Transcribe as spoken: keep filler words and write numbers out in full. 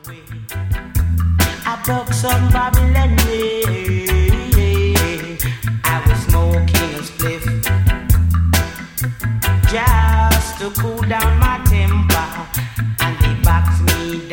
I broke some Babylon way. I was smoking a spliff just to cool down my temper, and they boxed me